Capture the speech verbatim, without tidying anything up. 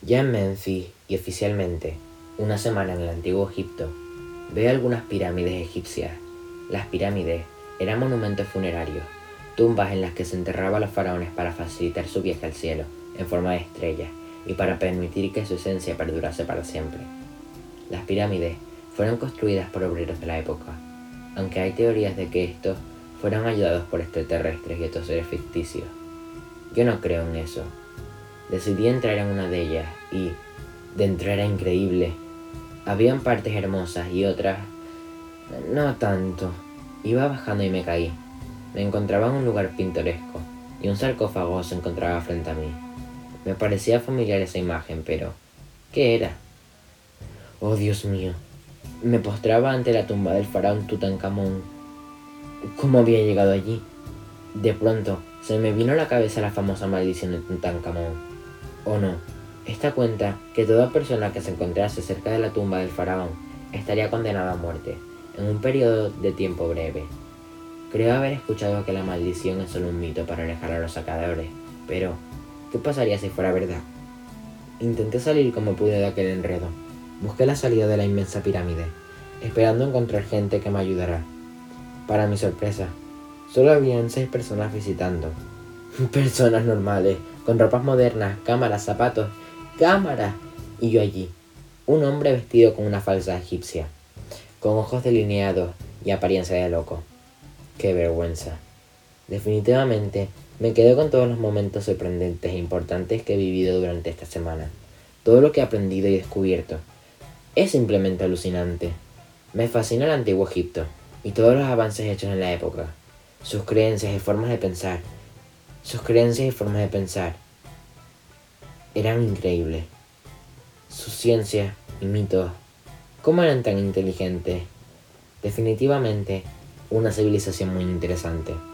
Ya en Menfis, y oficialmente, una semana en el antiguo Egipto, veo algunas pirámides egipcias. Las pirámides eran monumentos funerarios, tumbas en las que se enterraba a los faraones para facilitar su viaje al cielo, en forma de estrellas, y para permitir que su esencia perdurase para siempre. Las pirámides fueron construidas por obreros de la época, aunque hay teorías de que estos fueron ayudados por extraterrestres y otros seres ficticios. Yo no creo en eso. Decidí entrar en una de ellas y, dentro era increíble. Habían partes hermosas y otras no tanto. Iba bajando y me caí. Me encontraba en un lugar pintoresco y un sarcófago se encontraba frente a mí. Me parecía familiar esa imagen, pero ¿qué era? Oh, Dios mío. Me postraba ante la tumba del faraón Tutankamón. ¿Cómo había llegado allí? De pronto, se me vino a la cabeza la famosa maldición de Tutankamón. Oh no, esta cuenta que toda persona que se encontrase cerca de la tumba del faraón estaría condenada a muerte, en un periodo de tiempo breve. Creo haber escuchado que la maldición es solo un mito para alejar a los sacadores, pero ¿qué pasaría si fuera verdad? Intenté salir como pude de aquel enredo. Busqué la salida de la inmensa pirámide, esperando encontrar gente que me ayudara. Para mi sorpresa, solo habían seis personas visitando. Personas normales, con ropas modernas, cámaras, zapatos, cámaras. Y yo allí, un hombre vestido con una falsa egipcia, con ojos delineados y apariencia de loco. ¡Qué vergüenza! Definitivamente, me quedo con todos los momentos sorprendentes e importantes que he vivido durante esta semana. Todo lo que he aprendido y descubierto. Es simplemente alucinante. Me fascina el antiguo Egipto y todos los avances hechos en la época. Sus creencias y formas de pensar. Sus creencias y formas de pensar eran increíbles. Sus ciencias y mitos, ¿cómo eran tan inteligentes? Definitivamente, una civilización muy interesante.